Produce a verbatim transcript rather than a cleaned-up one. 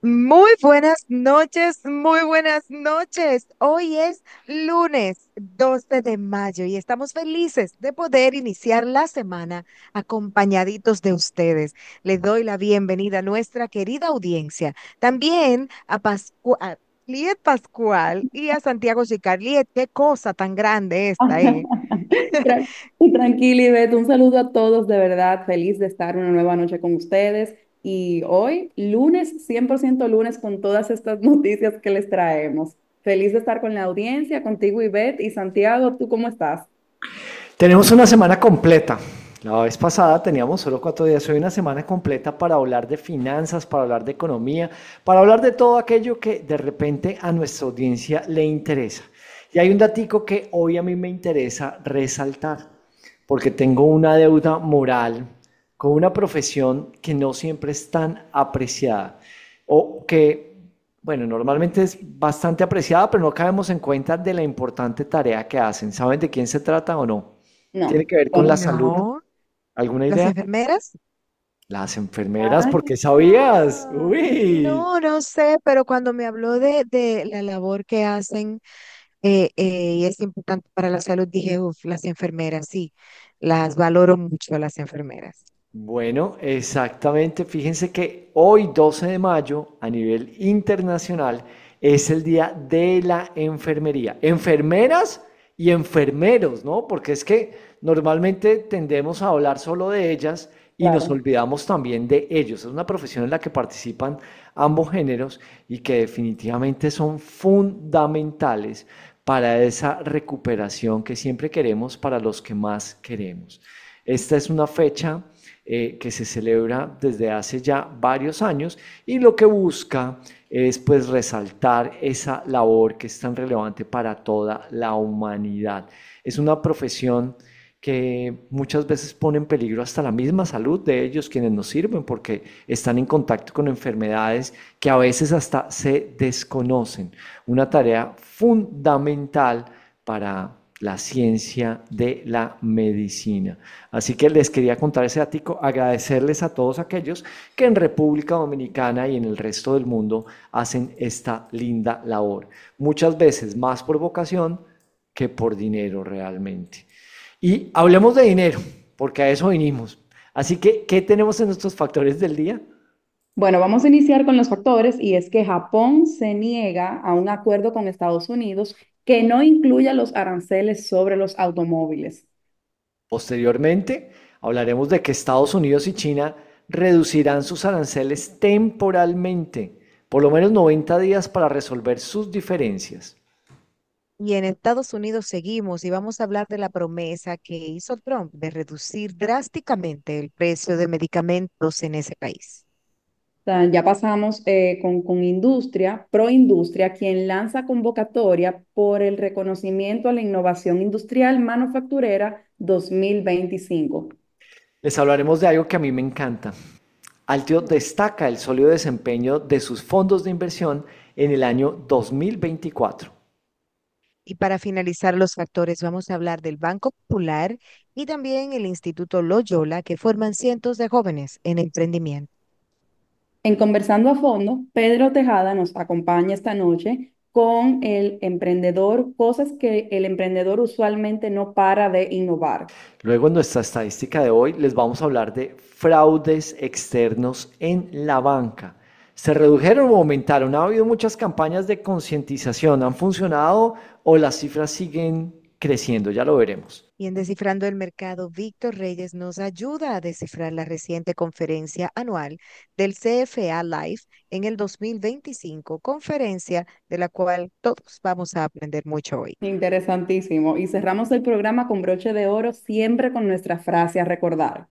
Muy buenas noches, muy buenas noches. Hoy es lunes doce de mayo y estamos felices de poder iniciar la semana acompañaditos de ustedes. Les doy la bienvenida a nuestra querida audiencia, también a Pascu- a Liet Pascual y a Santiago Chicar. Liet, qué cosa tan grande esta, ¿eh? Tran- Tranquila, Ivette, un saludo a todos, de verdad, feliz de estar una nueva noche con ustedes. Y hoy, lunes, cien por ciento lunes, con todas estas noticias que les traemos. Feliz de estar con la audiencia, contigo, Ivette, y Santiago, ¿tú cómo estás? Tenemos una semana completa. La vez pasada teníamos solo cuatro días. Hoy una semana completa para hablar de finanzas, para hablar de economía, para hablar de todo aquello que de repente a nuestra audiencia le interesa. Y hay un datico que hoy a mí me interesa resaltar, porque tengo una deuda moral con una profesión que no siempre es tan apreciada o que, bueno, normalmente es bastante apreciada, pero no caemos en cuenta de la importante tarea que hacen. ¿Saben de quién se trata o no? Tiene No. que ver con la ¿Cómo? salud. No, ¿Alguna las idea? enfermeras. Las enfermeras, Ay, ¿por qué sabías? Ah, Uy. no, no sé, pero cuando me habló de, de la labor que hacen eh, eh, y es importante para la salud, dije, uff, las enfermeras, sí, las valoro mucho a las enfermeras. Bueno, exactamente. Fíjense que hoy, doce de mayo, a nivel internacional, es el Día de la Enfermería. Enfermeras y enfermeros, ¿no? Porque es que normalmente tendemos a hablar solo de ellas y nos claro. olvidamos también de ellos. Es una profesión en la que participan ambos géneros y que definitivamente son fundamentales para esa recuperación que siempre queremos para los que más queremos. Esta es una fecha eh, que se celebra desde hace ya varios años y lo que busca es pues resaltar esa labor que es tan relevante para toda la humanidad. Es una profesión que muchas veces pone en peligro hasta la misma salud de ellos quienes nos sirven porque están en contacto con enfermedades que a veces hasta se desconocen. Una tarea fundamental para la ciencia de la medicina. Así que les quería contar ese ático, agradecerles a todos aquellos que en República Dominicana y en el resto del mundo hacen esta linda labor. Muchas veces más por vocación que por dinero realmente. Y hablemos de dinero, porque a eso vinimos. Así que, ¿qué tenemos en nuestros factores del día? Bueno, vamos a iniciar con los factores y es que Japón se niega a un acuerdo con Estados Unidos que no incluya los aranceles sobre los automóviles. Posteriormente, hablaremos de que Estados Unidos y China reducirán sus aranceles temporalmente, por lo menos noventa días para resolver sus diferencias. Y en Estados Unidos seguimos y vamos a hablar de la promesa que hizo Trump de reducir drásticamente el precio de medicamentos en ese país. Sea, ya pasamos eh, con, con Industria, Proindustria, quien lanza convocatoria por el reconocimiento a la innovación industrial manufacturera dos mil veinticinco. Les hablaremos de algo que a mí me encanta. Altio destaca el sólido desempeño de sus fondos de inversión en el año dos mil veinticuatro. Y para finalizar los factores, vamos a hablar del Banco Popular y también el Instituto Loyola, que forman cientos de jóvenes en emprendimiento. En Conversando a Fondo, Pedro Tejada nos acompaña esta noche con el emprendedor, cosas que el emprendedor usualmente no para de innovar. Luego en nuestra estadística de hoy les vamos a hablar de fraudes externos en la banca. ¿Se redujeron o aumentaron? ¿Ha habido muchas campañas de concientización? ¿Han funcionado o las cifras siguen creciendo? Ya lo veremos. Y en Descifrando el Mercado, Víctor Reyes nos ayuda a descifrar la reciente conferencia anual del C F A Live en el dos mil veinticinco, conferencia de la cual todos vamos a aprender mucho hoy. Interesantísimo. Y cerramos el programa con broche de oro, siempre con nuestra frase a recordar.